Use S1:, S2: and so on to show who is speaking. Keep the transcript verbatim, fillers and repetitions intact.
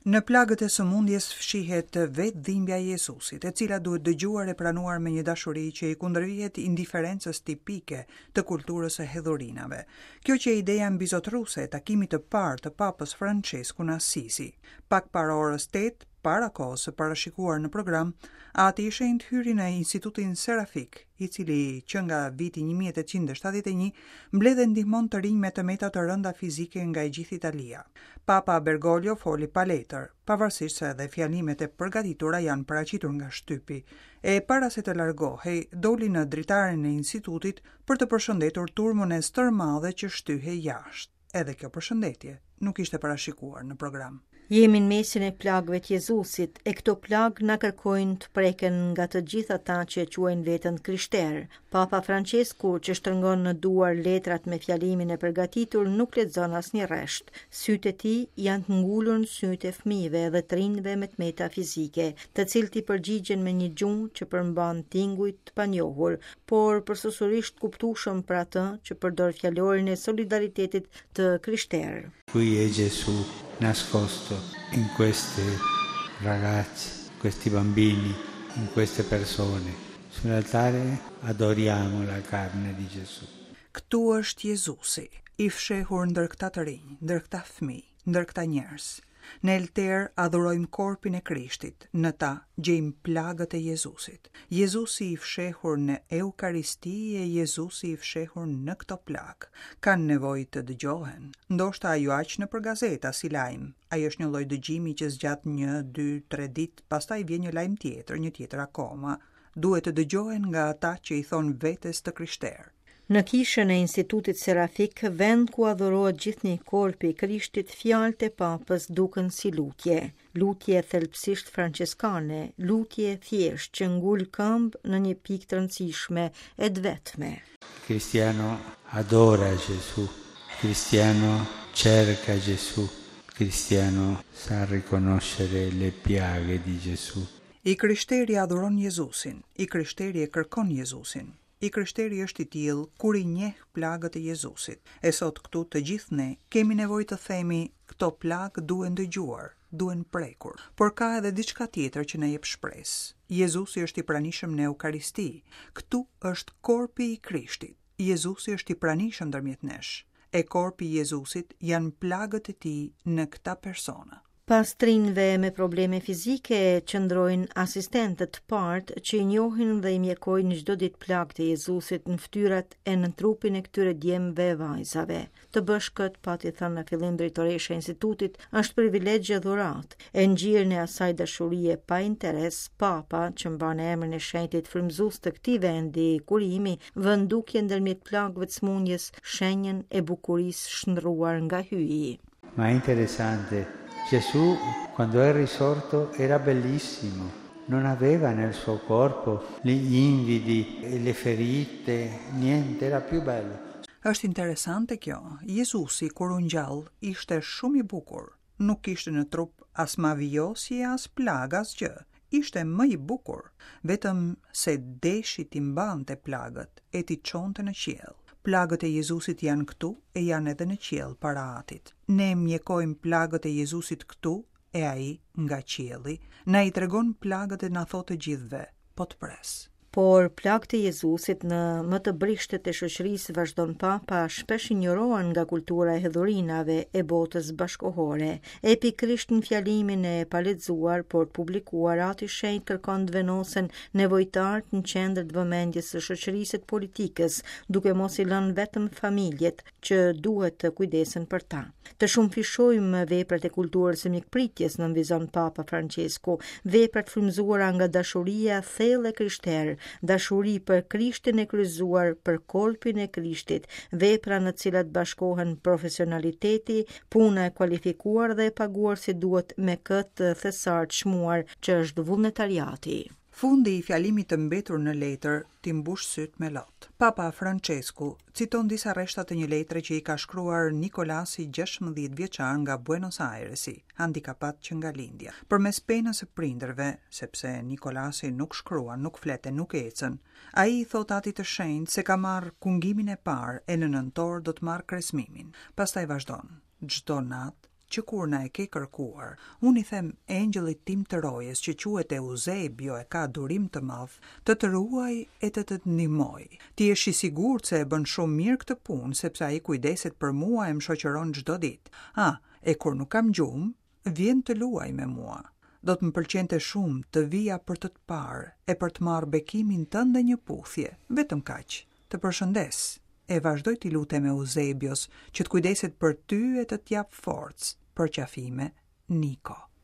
S1: Në plagët e sëmundjes fshihet vetë dhimbja e Jezusit, e cila duhet dëgjuar e pranuar me një dashuri që i kundërvihet indiferencës tipike të kulturës së hedhurinave. Kjo që e ideja mbizotruese e takimit të parë të Papës Francesku në Assisi. Pak para orës tetë, para kohës së parashikuar në program, ati i shenjtë hyri në Institutin Serafik, i cili që nga viti një mijë e tetëqind e shtatëdhjetë e një mbledhe ndihmon të rinj me të meta të rënda fizike nga e gjithë Italia. Papa Bergoglio foli pa letër, pavarësisht se edhe fjalimet e përgatitura janë paraqitur nga shtypi, e para se të largohej, doli në dritaren e institutit për të përshëndetur turmën e stërmadhe që shtyhej jashtë. Edhe kjo përshëndetje nuk ishte parashikuar në program.
S2: Jemi në mesin e plagëve të Jezusit, e këto plagë na kërkojnë të preken nga të gjithë ata që quajnë veten krishterë. Papa Francesku, që shtrëngon në duar letrat me fjalimin e përgatitur, nuk lexon asnjë rresht. Sytë e tij janë të ngulur në sytë e fëmijëve dhe të rinjve me të meta fizike, të cilët i përgjigjen me një gjuhë që përmban tingujt të panjohur, por përsërisht kuptueshëm për atë që përdor fjalorin e solidaritetit të krishterë.
S3: Qui è Gesù nascosto in questi ragazzi, questi bambini, in queste persone. Sull'altare adoriamo la carne di Gesù.
S1: Këtu është Jezusi, i fshehur ndër këta të rinj, ndër këta fëmijë, ndër këta njerëz. Në elter adhurojmë korpin e Krishtit, në ta gjejmë plagët e Jezusit. Jezusi i fshehur në Eukaristi e Jezusi i fshehur në këto plagë. Kanë nevojë të dëgjohen. Ndoshta ajo aq në për gazeta si lajm. Ai është një lloj dëgjimi që zgjat një, dy, tre ditë, pastaj vjen një lajm tjetër, një tjetër akoma. Duhet të dëgjohen nga ata që i thon vetes të krishterë.
S2: Në kishën e Institutit Serafik, vend ku adhurohet gjithnjë korpi i Krishtit, fjalët e Papës duken si lutje. Lutje thelbësisht franceskane, lutje thjesht që ngul këmbë në një pikë të rëndësishme e të vetme.
S3: Cristiano adora Gesù, cristiano cerca Gesù, cristiano sa riconoscere le piaghe di Gesù.
S1: I krishteri adhuron Jezusin, i krishteri e kërkon Jezusin. I krishteri është i tillë kur i njeh plagët e Jezusit. E sot këtu të gjithë ne kemi nevojë të themi këto plagë duhen dëgjuar, duhen prekur. Por ka edhe diçka tjetër që na jep shpresë. Jezusi është i pranishëm në Eukaristi. Këtu është korpi i Krishtit. Jezusi është i pranishëm ndërmjet nesh. E korpi i Jezusit janë plagët e tij në këta persona.
S2: Pas trinjve me probleme fizike, qëndrojnë asistentët partë që i njohin dhe i mjekojnë çdo ditë plagët e Jezusit në fytyrat e në trupin e këtyre djemve e vajzave. Të bësh këtë, pati thënë në fillim drejtoresha e institutit, është privilegj e dhuratë. E ngjirën e asaj dashurie pa interes, Papa, që mban emrin e shenjtit frymëzues të këtij vendi kurimi, vën dukje ndërmjet plagëve të smundjes shenjën e bukurisë shndruar nga hyi.
S3: Ma è interessante. Gesù, quando è risorto, era bellissimo. Non aveva nel suo corpo gli invidi e le ferite, niente, era più bello.
S1: Është interesante kjo. Jezusi, kur u ngjall, ishte shumë i bukur. Nuk kishte në trup as mavijosje, as plag, as gjë. Ishte më i bukur. Vetëm se deshi t'i mbante plagët e t'i çonte në qiell. Plagët e Jezusit janë këtu e janë edhe në qiell para Atit. Ne mjekojmë plagët e Jezusit këtu e ai nga qielli na i tregon plagët e na thotë të gjithëve, po të pres.
S2: Por plagët e Jezusit në më të brishtet e shoqërisë, vazhdon Papa, shpesh injorohen nga kultura e hedhurinave e botës bashkohore. E pikërisht në fjalimin e palexuar por të publikuar, Ati i Shenjtë kërkon të venosen nevojtarët në qendër të vëmendjes së shoqërisë të politikës, duke mos i lënë vetëm familjet që duhet të kujdesen për ta. Të shumë fishojmë veprat e kulturës së mikpritjes, nënvizon Papa Francesku, veprat frymëzuara nga dashuria thellë e krishterë, dashuri për Krishtin e kryqëzuar, për korpin e Krishtit, vepra në të cilat bashkohen profesionaliteti, puna e kualifikuar dhe e paguar si duhet me këtë thesar të çmuar që është vullnetariati.
S1: Fundi i fjalimit të mbetur në letër t'i mbush syt me lot. Papa Francesku citon disa rreshta të një letre që i ka shkruar Nikolasi gjashtëmbëdhjetë vjeçar nga Buenos Airesi, handikapat që nga lindja. Përmes penës së prindërve, sepse Nikolasi nuk shkruan, nuk flete, nuk ecën, ai i thot Atit të Shenjtë se ka marrë kungimin e parë e në nëntor do të marrë kresmimin. Pastaj vazhdon: çdo natë që kur na e ke kërkuar, unë i them engjëllit tim të rojes që quhet Eusebio e ka durim të madh, të të ruaj e të të ndihmoj. Ti je i sigurt se e bën shumë mirë këtë punë, sepse ai kujdeset për mua e më shoqëron çdo ditë. Ah, e kur nuk kam gjumë, vjen të luaj me mua. Do të më pëlqente shumë të vija për të të parë e për të marrë bekimin tënd në një puthje, vetëm kaq. Të përshëndes. E vazhdoj t'i lutem Eusebios që të kujdeset për ty e të t'jap forcë. Për qafime, Niko.